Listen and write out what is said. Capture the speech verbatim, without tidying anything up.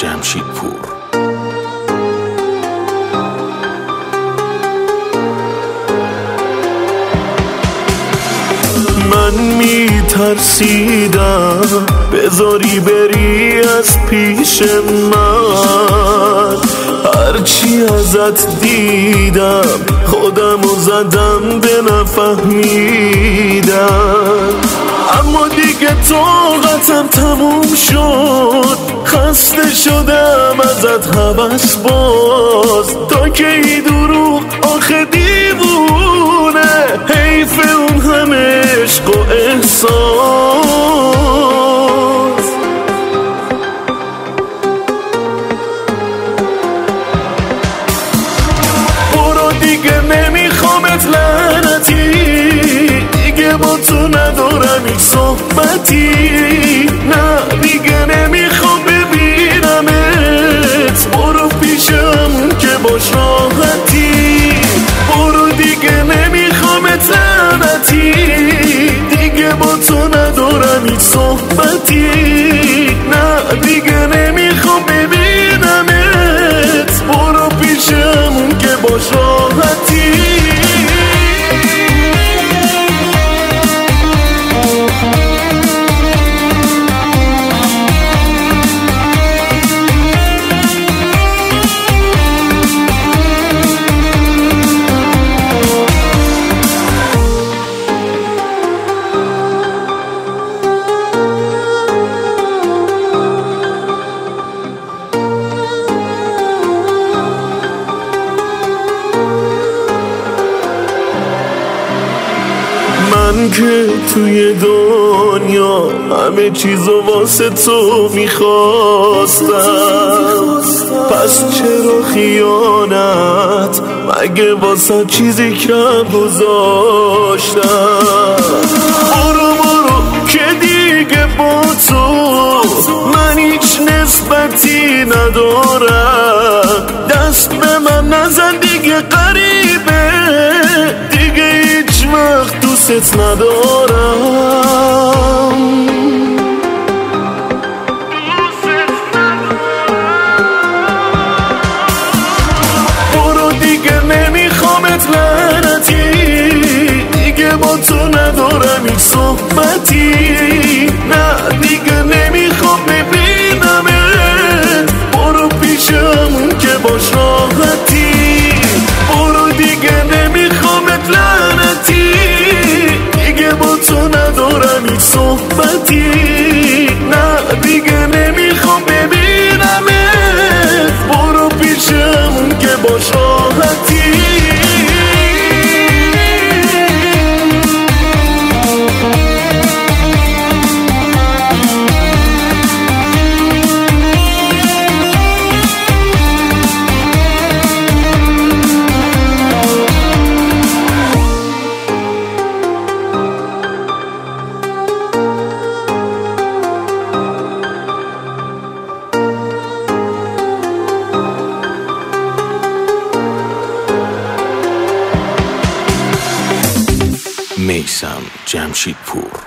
جمشیدپور. من میترسیدم بذاری بری از پیش من، هرچی ازت دیدم خودمو زدم به نفهمیدم، اما دیگه طاقتم تموم شد، خسته شدم ازت هوس باز، تا که ای دروغ آخه دیوونه، حیف اون همه عشق و احساس. برو دیگه نمیخوامت لعنتی، دیگه با تو ندارم هیچ صحبتی، نه دیگه نمیخوام ببینمت، برو پیشم که باش راحتی، برو دیگه نمیخوامت لعنتی، دیگه با تو ندارم هیچ صحبتی، نه دیگه نمیخوام ببینمت، برو پیشم که باش راحتی. من که توی دنیا همه چیزو واسه تو میخواستم، پس چرا خیانت، مگه واسه چیزی کم گذاشتم؟ برو برو که دیگه با تو من هیچ نسبتی ندارم، دست به من نزن دیگه قریبه، دیگه هیچ وقت دوست ندارم. برو دیگه نمیخوامت لعنتی، دیگه با تو ندارم هیچ صحبتی، نه دیگه نمیخوام ببینمت، برو پیشم که باش راحتی، برو دیگه نمیخوامت لعنتی، دیگه با تو ندارم هیچ صحبتی، نه دیگه نمیخوام ببینمت، برو پیشم که باش راحتی. میثم جمشیدپور.